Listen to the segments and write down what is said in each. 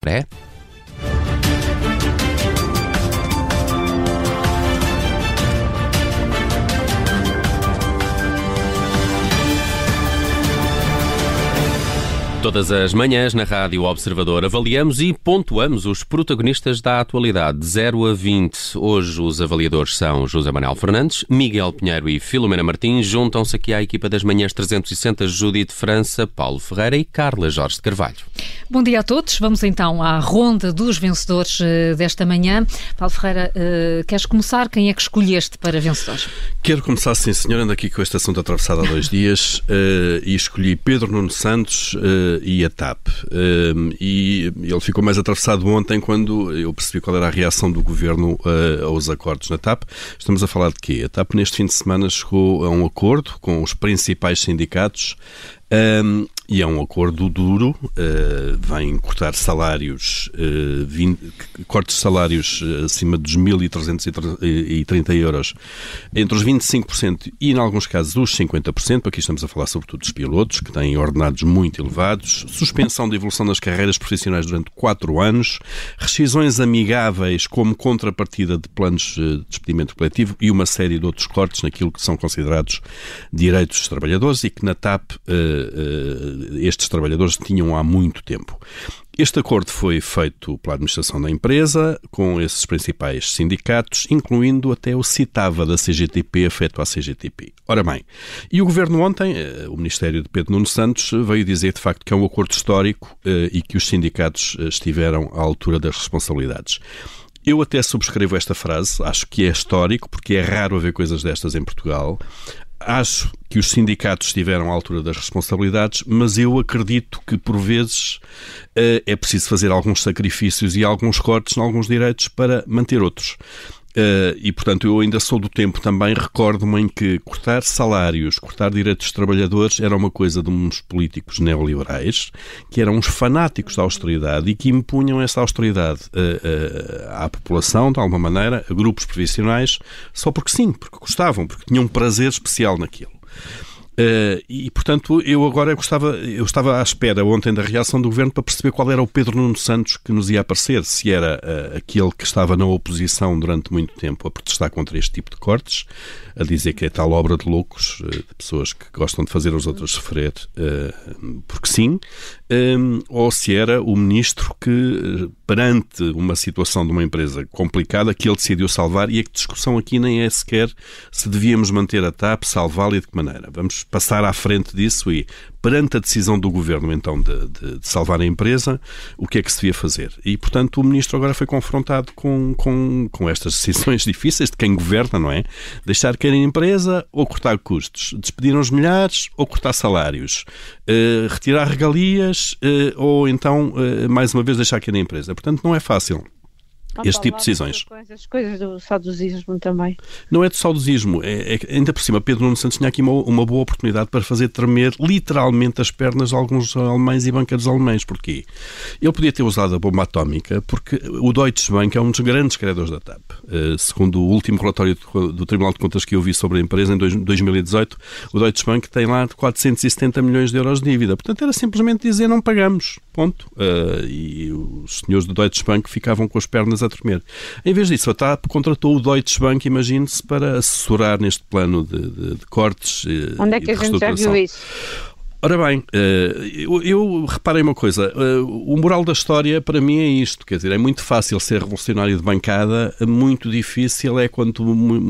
É? Todas as manhãs na Rádio Observador avaliamos e pontuamos os protagonistas da atualidade, de 0 a 20. Hoje os avaliadores são José Manuel Fernandes, Miguel Pinheiro e Filomena Martins. Juntam-se aqui à equipa das manhãs 360, Judite França, Paulo Ferreira e Carla Jorge de Carvalho. Bom dia a todos. Vamos então à ronda dos vencedores desta manhã. Paulo Ferreira, queres começar? Quem é que escolheste para vencedores? Quero começar, sim senhor, ando aqui com este assunto atravessado há 2 dias e escolhi Pedro Nuno Santos e a TAP. E ele ficou mais atravessado ontem quando eu percebi qual era a reação do Governo aos acordos na TAP. Estamos a falar de quê? A TAP neste fim de semana chegou a um acordo com os principais sindicatos e é um acordo duro, vem cortar salários, cortes de salários acima dos 1.330 euros, entre os 25% e, em alguns casos, os 50%. Aqui estamos a falar sobretudo dos pilotos, que têm ordenados muito elevados, suspensão de evolução das carreiras profissionais durante 4 anos, rescisões amigáveis como contrapartida de planos de despedimento coletivo e uma série de outros cortes naquilo que são considerados direitos dos trabalhadores e que na TAP estes trabalhadores tinham há muito tempo. Este acordo foi feito pela administração da empresa, com esses principais sindicatos, incluindo até o CITAVA da CGTP, afeto à CGTP. Ora bem, e o Governo ontem, o Ministério de Pedro Nuno Santos, veio dizer de facto que é um acordo histórico e que os sindicatos estiveram à altura das responsabilidades. Eu até subscrevo esta frase, acho que é histórico, porque é raro haver coisas destas em Portugal. Acho que os sindicatos estiveram à altura das responsabilidades, mas eu acredito que, por vezes, é preciso fazer alguns sacrifícios e alguns cortes em alguns direitos para manter outros. E, portanto, eu ainda sou do tempo também, recordo-me em que cortar salários, cortar direitos dos trabalhadores era uma coisa de uns políticos neoliberais, que eram uns fanáticos da austeridade e que impunham essa austeridade à população, de alguma maneira, a grupos profissionais, só porque sim, porque gostavam, porque tinham um prazer especial naquilo. E, portanto, eu estava à espera ontem da reação do Governo para perceber qual era o Pedro Nuno Santos que nos ia aparecer, se era aquele que estava na oposição durante muito tempo a protestar contra este tipo de cortes, a dizer que é tal obra de loucos, de pessoas que gostam de fazer os outros sofrer, porque sim, ou se era o Ministro que, perante uma situação de uma empresa complicada, que ele decidiu salvar, e a discussão aqui nem é sequer se devíamos manter a TAP, salvá-la e de que maneira. Vamos passar à frente disso e, perante a decisão do Governo, então, de salvar a empresa, o que é que se devia fazer? E, portanto, o Ministro agora foi confrontado com estas decisões difíceis de quem governa, não é? Deixar cair a empresa ou cortar custos? Despedir uns milhares ou cortar salários? Retirar regalias ou, então, mais uma vez, deixar cair a empresa? Portanto, não é fácil. Este tipo de decisões. As coisas do saudosismo também. Não é do saudosismo. Ainda por cima, Pedro Nuno Santos tinha aqui uma boa oportunidade para fazer tremer literalmente as pernas de alguns alemães e banqueiros alemães. Porquê? Ele podia ter usado a bomba atómica porque o Deutsche Bank é um dos grandes credores da TAP. Segundo o último relatório do Tribunal de Contas que eu vi sobre a empresa, em 2018, o Deutsche Bank tem lá 470 milhões de euros de dívida. Portanto, era simplesmente dizer não pagamos. Ponto. E os senhores do Deutsche Bank ficavam com as pernas a tremer. Em vez disso, a TAP contratou o Deutsche Bank, imagine-se, para assessorar neste plano de cortes. Onde é que a gente já viu isso? Ora bem, eu reparei uma coisa, o moral da história para mim é isto, quer dizer, é muito fácil ser revolucionário de bancada, muito difícil é quando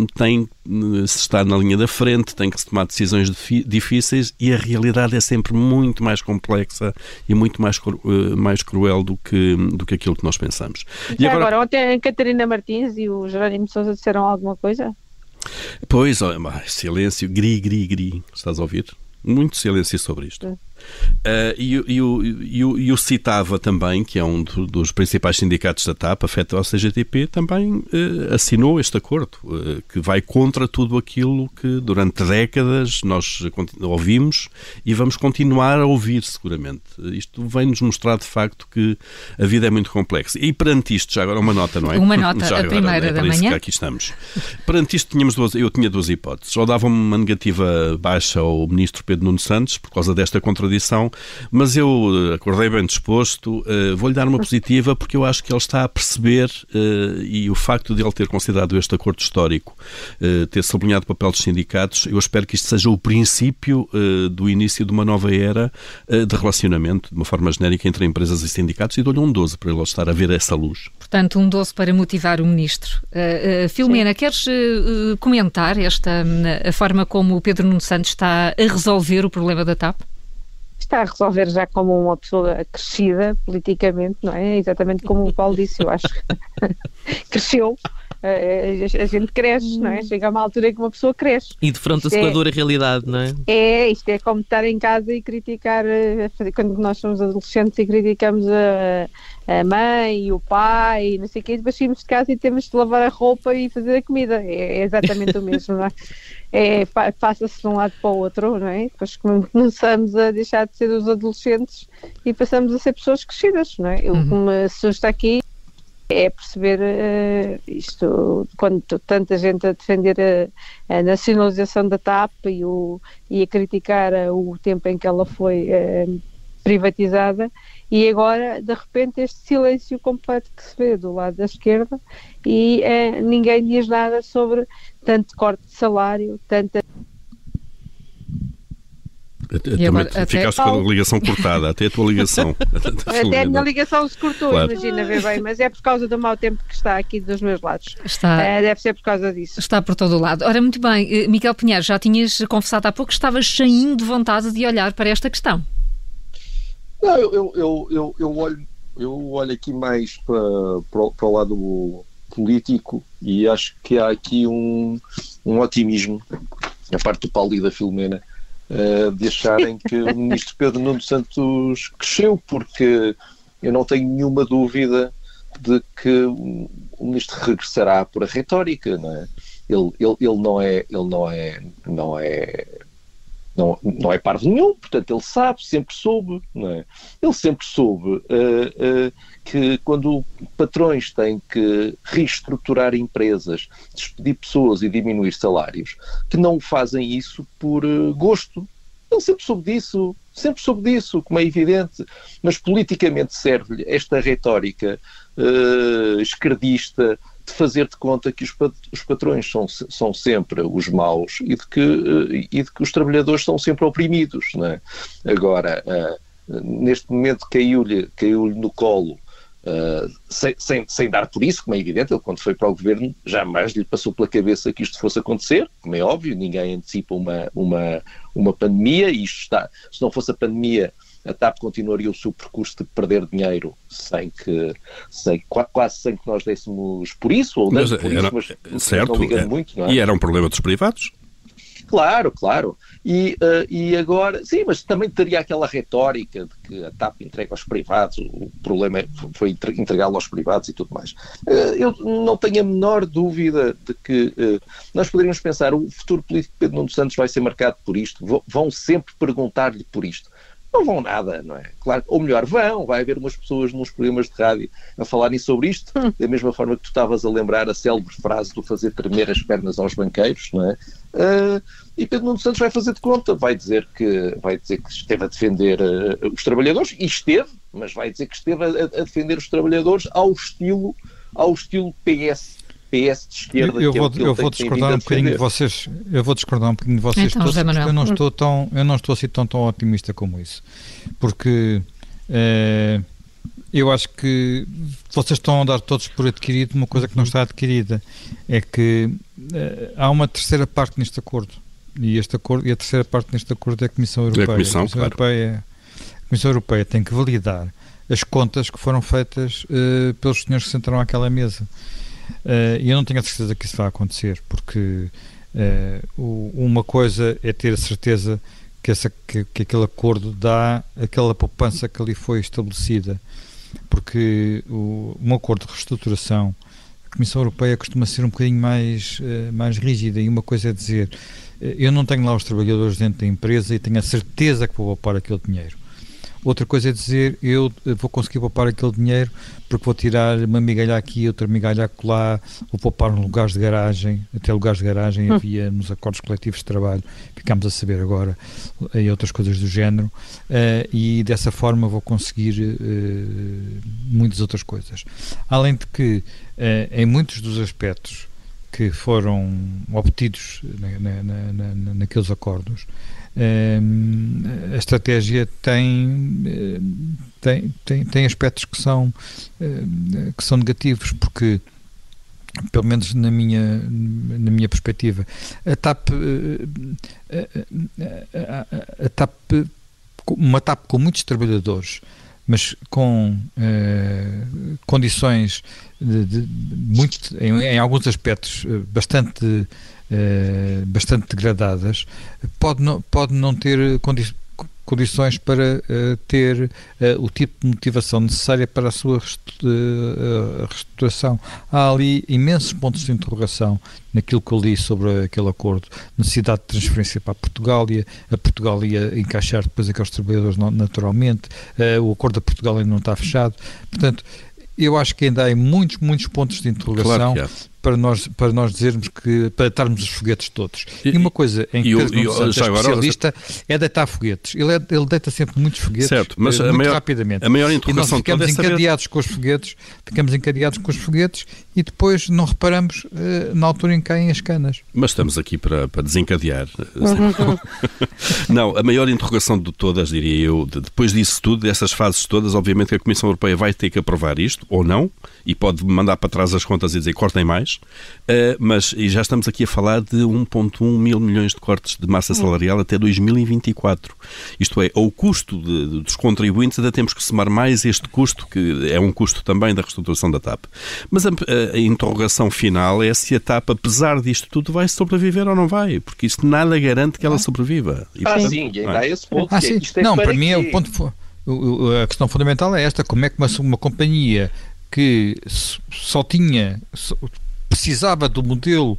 se está na linha da frente, tem que se tomar decisões difíceis e a realidade é sempre muito mais complexa e muito mais cruel do que aquilo que nós pensamos. E agora ontem a Catarina Martins e o Jerónimo de Sousa disseram alguma coisa? Pois, silêncio, gri, estás a ouvir? Muito silêncio sobre isto. E o CITAVA também, que é um dos principais sindicatos da TAP, afeto ao CGTP, também assinou este acordo, que vai contra tudo aquilo que durante décadas nós ouvimos e vamos continuar a ouvir seguramente. Isto vem-nos mostrar de facto que a vida é muito complexa. E perante isto, já agora uma nota, não é? Uma nota, já a agora, primeira da manhã. Aqui estamos. Perante isto eu tinha 2 hipóteses. Ou dava uma negativa baixa ao Ministro Pedro Nuno Santos, por causa desta contradição contradição, mas eu acordei bem disposto, vou-lhe dar uma positiva porque eu acho que ele está a perceber, e o facto de ele ter considerado este acordo histórico, ter sublinhado o papel dos sindicatos, eu espero que isto seja o princípio do início de uma nova era de relacionamento, de uma forma genérica, entre empresas e sindicatos, e dou-lhe um 12 para ele estar a ver essa luz. Portanto, um 12 para motivar o Ministro. Filomena, queres comentar a forma como o Pedro Nuno Santos está a resolver o problema da TAP? Está a resolver já como uma pessoa crescida politicamente, não é? Exatamente como o Paulo disse, eu acho que cresceu. A gente cresce, não é? Chega a uma altura em que uma pessoa cresce. E defronta-se com a dura realidade, não é? Isto é como estar em casa e criticar, quando nós somos adolescentes e criticamos a mãe e o pai e não sei o quê, depois saímos de casa e temos de lavar a roupa e fazer a comida. É exatamente o mesmo, não é? Passa-se de um lado para o outro, não é? Depois começamos a deixar de ser os adolescentes e passamos a ser pessoas crescidas, não é? Como se está aqui é perceber isto, quando tanta gente a defender a nacionalização da TAP e a criticar o tempo em que ela foi privatizada, e agora, de repente, este silêncio completo que se vê do lado da esquerda e ninguém diz nada sobre tanto corte de salário, tanta... Também ficaste com a ligação cortada, até a tua ligação. Até a minha ligação se cortou, claro. Imagina, vê bem, mas é por causa do mau tempo que está aqui dos meus lados. Deve ser por causa disso. Está por todo o lado. Ora, muito bem, Miguel Pinheiro, já tinhas confessado há pouco que estavas cheinho de vontade de olhar para esta questão. Não, eu olho aqui mais para o lado político e acho que há aqui um otimismo da parte do Paulo e da Filomena, de acharem que o ministro Pedro Nuno Santos cresceu, porque eu não tenho nenhuma dúvida de que o ministro regressará por a retórica, não é? Ele não é parvo nenhum, portanto ele sabe, sempre soube, não é? Ele sempre soube que quando patrões têm que reestruturar empresas, despedir pessoas e diminuir salários, que não fazem isso por gosto. Ele sempre soube disso, como é evidente, mas politicamente serve-lhe esta retórica esquerdista de fazer de conta que os patrões são sempre os maus e de que os trabalhadores são sempre oprimidos, não é? Agora, neste momento caiu-lhe no colo, sem dar por isso, como é evidente. Ele, quando foi para o governo, jamais lhe passou pela cabeça que isto fosse acontecer, como é óbvio, ninguém antecipa uma pandemia, e isto está, se não fosse a pandemia, a TAP continuaria o seu percurso de perder dinheiro quase sem que nós dessemos por isso, ou dando por isso, mas certo, não ligando muito, não é? E era um problema dos privados? Claro. E agora, sim, mas também teria aquela retórica de que a TAP entrega aos privados, o problema foi entregá-lo aos privados e tudo mais. Eu não tenho a menor dúvida de que nós poderíamos pensar, o futuro político de Pedro Nuno Santos vai ser marcado por isto, vão sempre perguntar-lhe por isto. Não vão nada, não é? Claro, ou melhor, vai haver umas pessoas nos programas de rádio a falarem sobre isto, da mesma forma que tu estavas a lembrar a célebre frase do fazer tremer as pernas aos banqueiros, não é? E Pedro Nuno Santos vai fazer de conta, vai dizer que esteve a defender os trabalhadores, e esteve, mas vai dizer que esteve a defender os trabalhadores ao estilo PS de esquerda. Eu vou discordar um bocadinho de vocês. Então, eu não estou assim tão otimista como isso, porque eu acho que vocês estão a dar todos por adquirido uma coisa que não está adquirida, é que há uma terceira parte neste acordo, e a terceira parte neste acordo é a Comissão Europeia. A Comissão Europeia tem que validar as contas que foram feitas pelos senhores que sentaram àquela mesa. E eu não tenho a certeza que isso vai acontecer, porque uma coisa é ter a certeza que aquele acordo dá aquela poupança que ali foi estabelecida, porque um acordo de reestruturação, a Comissão Europeia costuma ser um bocadinho mais rígida, e uma coisa é dizer, eu não tenho lá os trabalhadores dentro da empresa e tenho a certeza que vou poupar aquele dinheiro. outra coisa é dizer eu vou conseguir poupar aquele dinheiro porque vou tirar uma migalha aqui, outra migalha acolá, vou poupar nos lugares de garagem, até lugares de garagem havia nos acordos coletivos de trabalho, ficámos a saber agora, e outras coisas do género, e dessa forma vou conseguir muitas outras coisas. Além de que, em muitos dos aspectos que foram obtidos naqueles acordos, a estratégia tem aspectos que são negativos, porque, pelo menos na minha perspectiva, a TAP uma TAP com muitos trabalhadores, mas com condições em alguns aspectos bastante degradadas, pode não ter condições para ter o tipo de motivação necessária para a sua reestruturação. Há ali imensos pontos de interrogação naquilo que eu li sobre aquele acordo. Necessidade de transferência para a Portugália encaixar depois aqueles trabalhadores naturalmente, o acordo da Portugal ainda não está fechado. Portanto, eu acho que ainda há muitos pontos de interrogação, claro, para nós dizermos para deitarmos os foguetes todos. E uma coisa em que Pedro Santos é especialista é deitar foguetes. Ele deita sempre muitos foguetes, certo, mas muito rapidamente. A maior interrogação e nós ficamos encadeados com os foguetes e depois não reparamos na altura em que caem as canas. Mas estamos aqui para desencadear. Não, a maior interrogação de todas, diria eu, depois disso tudo, dessas fases todas, obviamente que a Comissão Europeia vai ter que aprovar isto, ou não, e pode mandar para trás as contas e dizer cortem mais, mas e já estamos aqui a falar de 1,1 mil milhões de cortes de massa salarial até 2024. Isto é, ao custo dos contribuintes ainda temos que somar mais este custo, que é um custo também da reestruturação da TAP. Mas a interrogação final é se a TAP, apesar disto tudo, vai sobreviver ou não vai, porque isto nada garante que ela sobreviva. E, portanto, sim, ainda há esse ponto. Sim. Não, para mim a questão fundamental é esta: como é que uma companhia que só precisava do modelo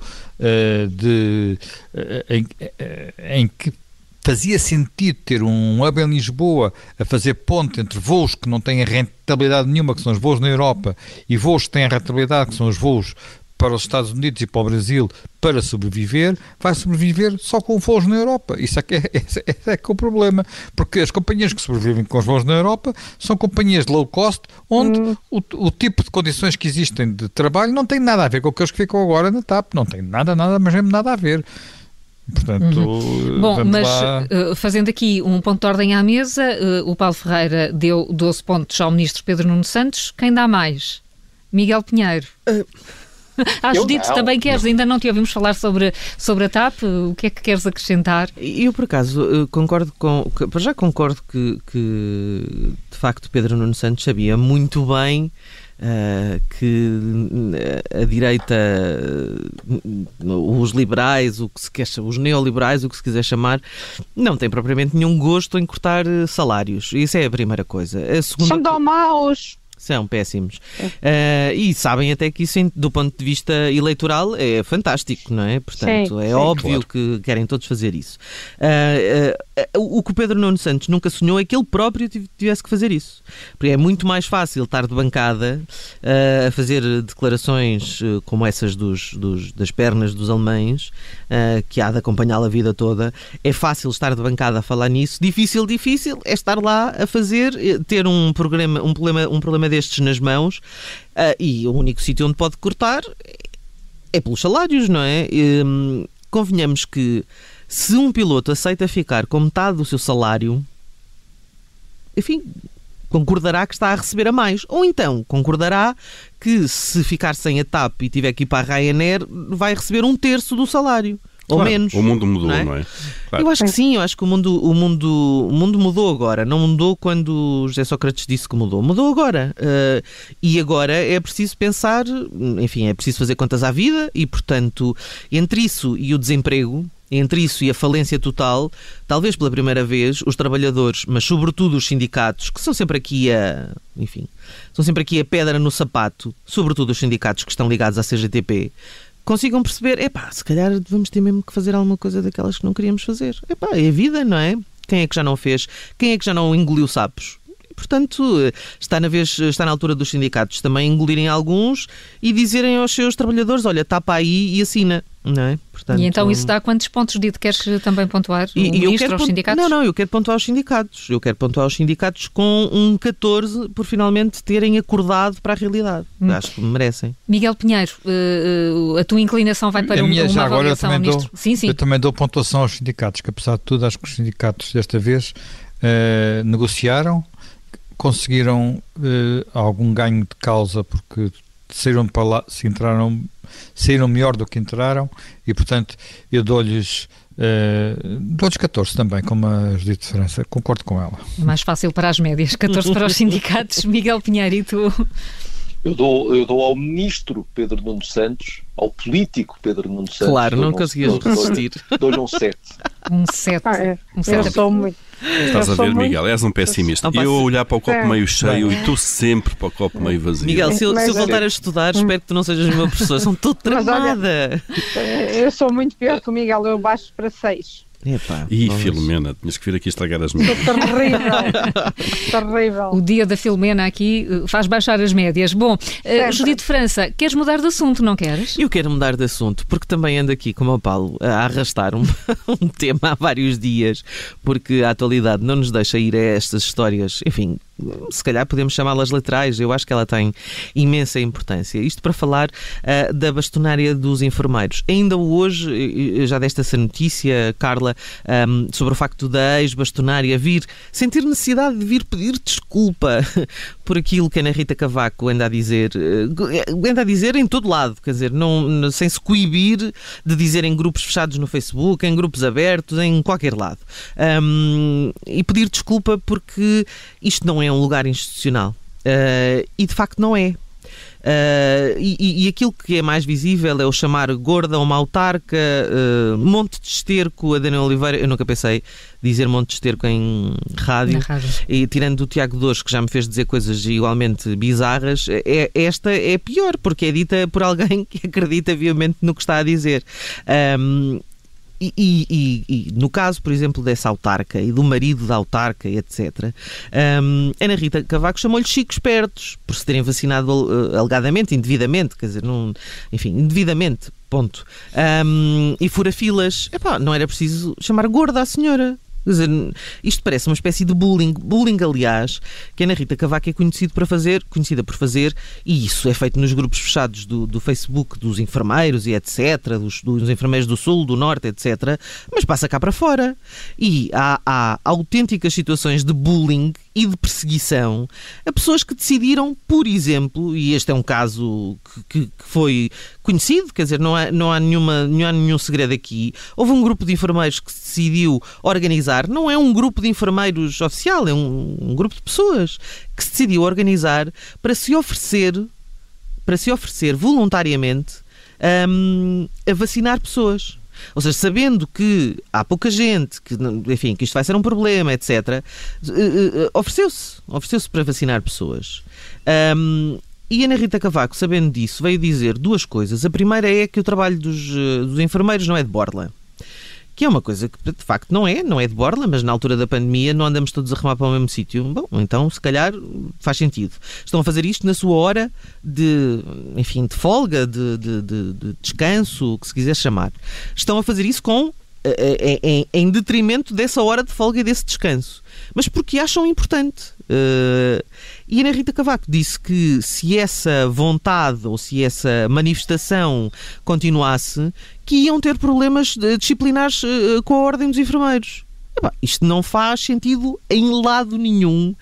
em que fazia sentido ter um hub em Lisboa a fazer ponte entre voos que não têm rentabilidade nenhuma, que são os voos na Europa, e voos que têm rentabilidade, que são os voos para os Estados Unidos e para o Brasil, para sobreviver, vai sobreviver só com voos na Europa. Isso é que é o problema, porque as companhias que sobrevivem com os voos na Europa são companhias de low cost, onde o tipo de condições que existem de trabalho não tem nada a ver com aqueles que ficam agora na TAP, não tem nada, mas mesmo nada a ver. Portanto, bom, mas fazendo aqui um ponto de ordem à mesa, o Paulo Ferreira deu 12 pontos ao Ministro Pedro Nuno Santos. Quem dá mais? Miguel Pinheiro. Judite, também queres? Ainda não te ouvimos falar sobre a TAP. O que é que queres acrescentar? Eu, por acaso, concordo que de facto Pedro Nuno Santos sabia muito bem que a direita, os liberais, os neoliberais, o que se quiser chamar, não tem propriamente nenhum gosto em cortar salários. Isso é a primeira coisa. A segunda... São tão maus. São péssimos. E sabem até que isso, do ponto de vista eleitoral, é fantástico, não é? Portanto, é óbvio que querem todos fazer isso. O que o Pedro Nuno Santos nunca sonhou é que ele próprio tivesse que fazer isso. Porque é muito mais fácil estar de bancada a fazer declarações como essas das pernas dos alemães, que há de acompanhá-la a vida toda. É fácil estar de bancada a falar nisso. Difícil é estar lá a ter um problema destes nas mãos, e o único sítio onde pode cortar é pelos salários, não é? Convenhamos que se um piloto aceita ficar com metade do seu salário, enfim, concordará que está a receber a mais. Ou então concordará que se ficar sem a TAP e tiver que ir para a Ryanair, vai receber 1/3 do salário. Ou menos. O mundo mudou, não é? Claro. Eu acho que sim, eu acho que o mundo mudou agora. Não mudou quando José Sócrates disse que mudou. Mudou agora. E agora é preciso pensar, enfim, é preciso fazer contas à vida e, portanto, entre isso e o desemprego, entre isso e a falência total, talvez pela primeira vez os trabalhadores, mas sobretudo os sindicatos, que são sempre aqui a pedra no sapato, sobretudo os sindicatos que estão ligados à CGTP, consigam perceber, se calhar vamos ter mesmo que fazer alguma coisa daquelas que não queríamos fazer. É a vida, não é? Quem é que já não fez? Quem é que já não engoliu sapos? Portanto, está na altura dos sindicatos também engolirem alguns e dizerem aos seus trabalhadores, olha, tapa aí e assina. Não é? Portanto, e então isso dá quantos pontos, Dito? Queres também pontuar o ministro aos sindicatos? Não, eu quero pontuar aos sindicatos. Eu quero pontuar aos sindicatos com um 14 por finalmente terem acordado para a realidade. Acho que merecem. Miguel Pinheiro, a tua inclinação vai para uma avaliação ao ministro? Sim. Eu também dou pontuação aos sindicatos, que apesar de tudo acho que os sindicatos desta vez negociaram, conseguiram algum ganho de causa porque saíram para lá, saíram melhor do que entraram e, portanto, eu dou-lhes 14 também, como a Judite França, concordo com ela. É mais fácil para as médias, 14 para os sindicatos. Miguel Pinheiro, e tu? Eu dou ao ministro Pedro Nuno Santos, ao político Pedro Nuno Santos. Claro, não conseguias resistir. Dou-lhe um 7. Um 7. Eu sou muito... Estás a ver, Miguel? És um pessimista. Eu a olhar para o copo meio cheio e tu sempre para o copo meio vazio. Miguel, se eu voltar a estudar, espero que tu não sejas meu professor. Sou toda tramada. Eu sou muito pior que o Miguel. Eu baixo para 6. Filomena, tinhas que vir aqui estragar as médias. Terrível. O dia da Filomena aqui faz baixar as médias. Bom, Judite França, queres mudar de assunto, não queres? Eu quero mudar de assunto, porque também ando aqui, como o Paulo, a arrastar um tema há vários dias, porque a atualidade não nos deixa ir a estas histórias, enfim, se calhar podemos chamá-las laterais. Eu acho que ela tem imensa importância. Isto para falar da bastonária dos enfermeiros. Ainda hoje, já desta essa notícia, Carla, sobre o facto da ex-bastonária sentir necessidade de vir pedir desculpa por aquilo que a Ana Rita Cavaco anda a dizer em todo lado, quer dizer, sem se coibir de dizer em grupos fechados no Facebook, em grupos abertos, em qualquer lado. E pedir desculpa porque isto não é um lugar institucional. E de facto não é. E aquilo que é mais visível é o chamar gorda uma autarca, monte de esterco a Daniel Oliveira. Eu nunca pensei dizer monte de esterco em rádio. E tirando do Tiago Dores, que já me fez dizer coisas igualmente bizarras, esta é pior, porque é dita por alguém que acredita vivamente no que está a dizer. E no caso, por exemplo, dessa autarca e do marido da autarca, etc., Ana Rita Cavaco chamou-lhe chicos espertos por se terem vacinado alegadamente, indevidamente, quer dizer, indevidamente, ponto. E fura-filas. Não era preciso chamar gorda à senhora. Quer dizer, isto parece uma espécie de bullying, aliás, que a Ana Rita Cavaco é conhecida por fazer, e isso é feito nos grupos fechados do Facebook, dos enfermeiros e etc., dos enfermeiros do Sul, do Norte, etc., mas passa cá para fora. E há autênticas situações de bullying e de perseguição a pessoas que decidiram, por exemplo, e este é um caso que foi conhecido, quer dizer, não há nenhum segredo aqui, houve um grupo de enfermeiros que decidiu organizar, não é um grupo de enfermeiros oficial, é um grupo de pessoas que se decidiu organizar para se oferecer voluntariamente a vacinar pessoas. Ou seja, sabendo que há pouca gente, que isto vai ser um problema, etc., ofereceu-se para vacinar pessoas. E Ana Rita Cavaco, sabendo disso, veio dizer duas coisas. A primeira é que o trabalho dos enfermeiros não é de borla. Que é uma coisa que, de facto, não é de borla, mas na altura da pandemia não andamos todos a remar para o mesmo sítio. Bom, então, se calhar, faz sentido. Estão a fazer isto na sua hora de folga, de descanso, o que se quiser chamar. Estão a fazer isso em detrimento dessa hora de folga e desse descanso. Mas porque acham importante. E Ana Rita Cavaco disse que se essa vontade ou se essa manifestação continuasse, que iam ter problemas disciplinares com a Ordem dos Enfermeiros. Isto não faz sentido em lado nenhum.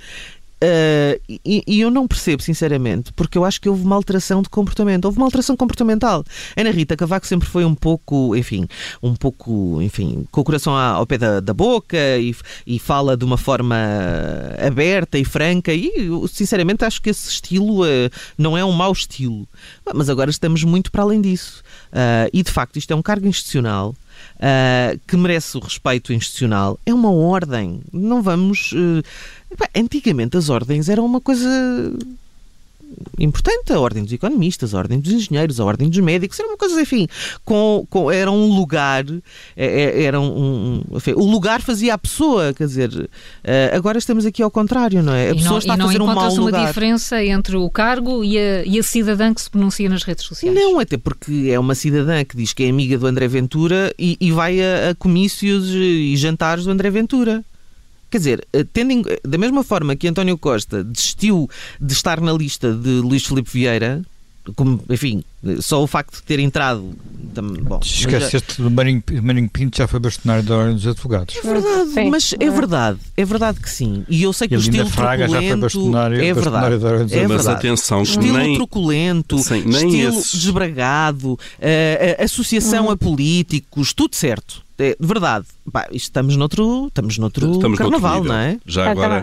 E eu não percebo, sinceramente, porque eu acho que houve uma alteração de comportamento. Houve uma alteração comportamental. Ana Rita Cavaco sempre foi um pouco, com o coração ao pé da boca e fala de uma forma aberta e franca, e eu, sinceramente, acho que esse estilo não é um mau estilo. Mas agora estamos muito para além disso. E, de facto, isto é um cargo institucional que merece o respeito institucional. É uma ordem. Não vamos... Antigamente as ordens eram uma coisa importante, a Ordem dos Economistas, a Ordem dos Engenheiros, a Ordem dos Médicos, era uma coisa, enfim, era um lugar, enfim, o lugar fazia a pessoa, quer dizer, agora estamos aqui ao contrário, não é? A pessoa está a fazer um mau lugar. E não encontra-se uma diferença entre o cargo e a cidadã que se pronuncia nas redes sociais? Não, até porque é uma cidadã que diz que é amiga do André Ventura e vai a comícios e jantares do André Ventura. Quer dizer, da mesma forma que António Costa desistiu de estar na lista de Luís Filipe Vieira, como, enfim, só o facto de ter entrado... Bom, esqueceste do Marinho Pinto, já foi bastonário da Ordem dos Advogados. É verdade, sim, mas é verdade que sim. E eu sei que o estilo Fraga truculento... já foi bastonário, é verdade, da Ordem dos é Mas verdade. atenção, estilo truculento, estilo desbragado, associação a políticos, tudo certo. É verdade. Estamos noutro carnaval, não é? Já agora,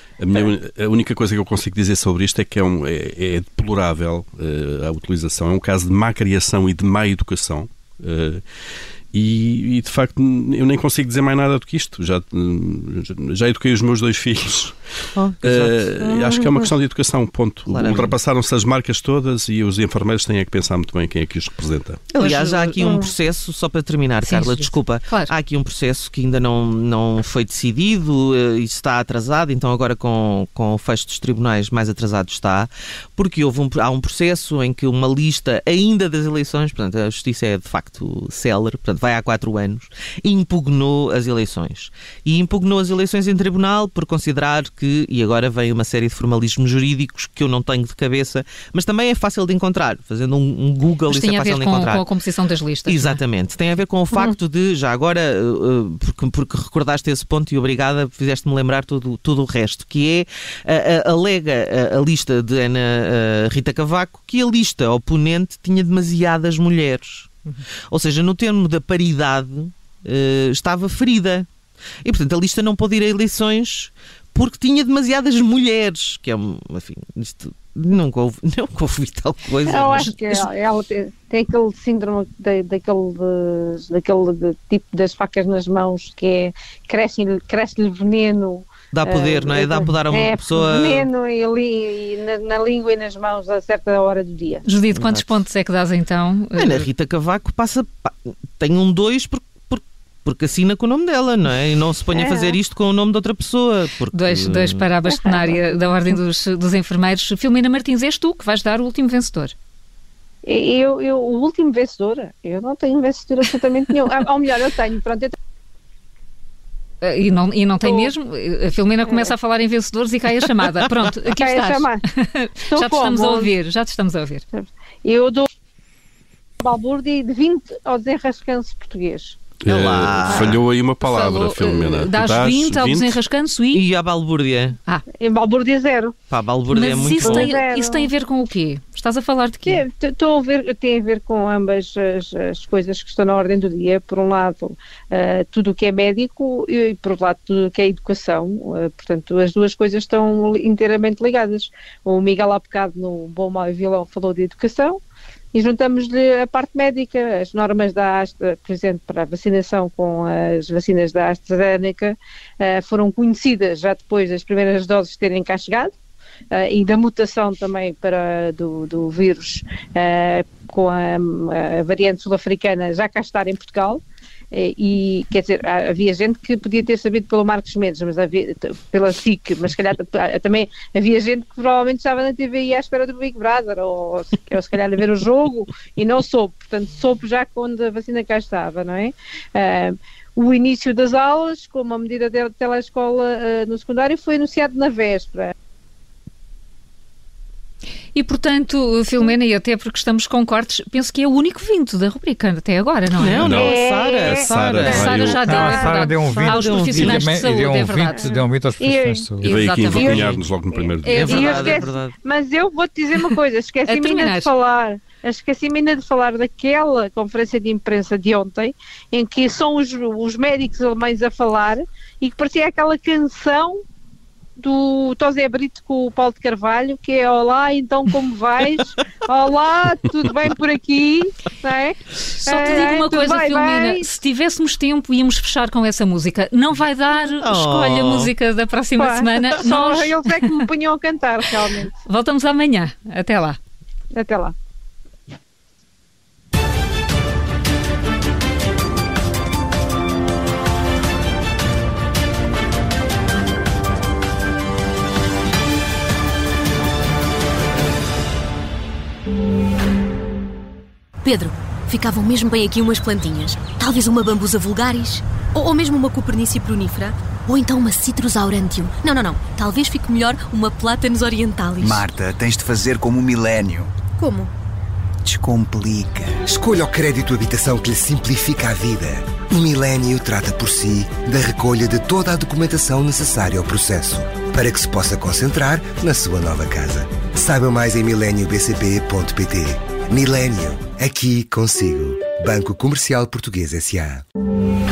a única coisa que eu consigo dizer sobre isto é que é deplorável a utilização. É um caso de má criação e de má educação. E de facto eu nem consigo dizer mais nada do que isto. Já eduquei os meus 2 filhos. Acho que é uma questão de educação, ponto. Ultrapassaram-se as marcas todas e os enfermeiros têm que pensar muito bem quem é que os representa. Aliás, há aqui um processo, só para terminar, sim, Carla, desculpa, claro. Há aqui um processo que ainda não foi decidido e está atrasado, então agora com o fecho dos tribunais mais atrasado está, porque há um processo em que uma lista ainda das eleições, portanto a justiça é de facto célere, portanto vai há 4 anos, impugnou as eleições. E impugnou as eleições em tribunal por considerar que, e agora vem uma série de formalismos jurídicos que eu não tenho de cabeça, mas também é fácil de encontrar. Fazendo um Google, isso é fácil de encontrar. Tem a ver com a composição das listas. Exatamente. Tem a ver com o facto de, já agora, porque recordaste esse ponto e obrigada, fizeste-me lembrar tudo o resto, que é, alega a lista de Ana Rita Cavaco que a lista oponente tinha demasiadas mulheres. Ou seja, no termo da paridade estava ferida. E, portanto, a lista não pôde ir a eleições porque tinha demasiadas mulheres. Que é, enfim, isto nunca ouvi tal coisa. Eu acho que ela tem aquele síndrome daquele tipo das facas nas mãos, que é cresce-lhe veneno. Dá poder, não é? Dá poder a uma pessoa... veneno e na língua e nas mãos a certa hora do dia. Judite, quantos pontos é que dás então? Ana Rita Cavaco tem um 2 porque assina com o nome dela, não é? E não se põe a fazer isto com o nome de outra pessoa. Porque... Dois para a bastonária da Ordem dos Enfermeiros. Filomena Martins, és tu que vais dar o último vencedor. O último vencedor? Eu não tenho vencedor absolutamente nenhum. Ou melhor, eu tenho. Pronto, E não tem mesmo? A Filomena começa a falar em vencedores e cai a chamada. Pronto, aqui estás. Já te estamos a ouvir. Eu dou balbúrdia de 20 ao desenrascanço português. Falhou aí uma palavra, Filomena. Dás 20 ao desenrascanço e à balbúrdia? Em balbúrdia 0. Pá, a balbúrdia é muito bom. Isso tem a ver com o quê? Estás a falar de quê? Tem a ver com ambas as coisas que estão na ordem do dia. Por um lado, tudo o que é médico e por outro lado, tudo o que é educação. Portanto, as duas coisas estão inteiramente ligadas. O Miguel há bocado no Bom, Mau e Vilão falou de educação. E juntamos-lhe a parte médica, as normas da Astra, por exemplo, para a vacinação com as vacinas da AstraZeneca, foram conhecidas já depois das primeiras doses terem cá chegado, e da mutação também do vírus com a variante sul-africana já cá estar em Portugal. E quer dizer, havia gente que podia ter sabido pelo Marcos Mendes, mas pela SIC, mas se calhar também havia gente que provavelmente estava na TVI à espera do Big Brother ou se calhar a ver o jogo e não soube, portanto soube já quando a vacina cá estava, não é? O início das aulas, com uma medida de telescola no secundário, foi anunciado na véspera. E, portanto, Filomena, e até porque estamos com cortes, penso que é o único 20 da rubrica até agora, não é? Não, a Sara já deu, a Sara deu um 20 aos profissionais de saúde, é verdade. Deu um 20 aos profissionais de saúde. E veio aqui envergonhar-nos logo no primeiro dia. É verdade. Mas eu vou-te dizer uma coisa, esqueci-me ainda de falar daquela conferência de imprensa de ontem, em que são os médicos alemães a falar, e que parecia aquela canção do Tosé Brito com o Paulo de Carvalho, que é olá, então como vais? Olá, tudo bem por aqui? Não é? Só te digo uma coisa, Filomena, se tivéssemos tempo íamos fechar com essa música. Não vai dar, escolhe a música da próxima semana. Só eles é que me punham a cantar, realmente. Voltamos amanhã. Até lá. Até lá. Pedro, ficavam mesmo bem aqui umas plantinhas. Talvez uma bambusa vulgaris, ou mesmo uma Copernicia prunífera, ou então uma Citrus aurantium. Não. Talvez fique melhor uma Platanus orientalis. Marta, tens de fazer como o Milênio. Como? Descomplica. Escolha o crédito habitação que lhe simplifica a vida. O Milênio trata por si da recolha de toda a documentação necessária ao processo, para que se possa concentrar na sua nova casa. Saiba mais em mileniobcp.pt. Milênio, aqui consigo. Banco Comercial Português S.A.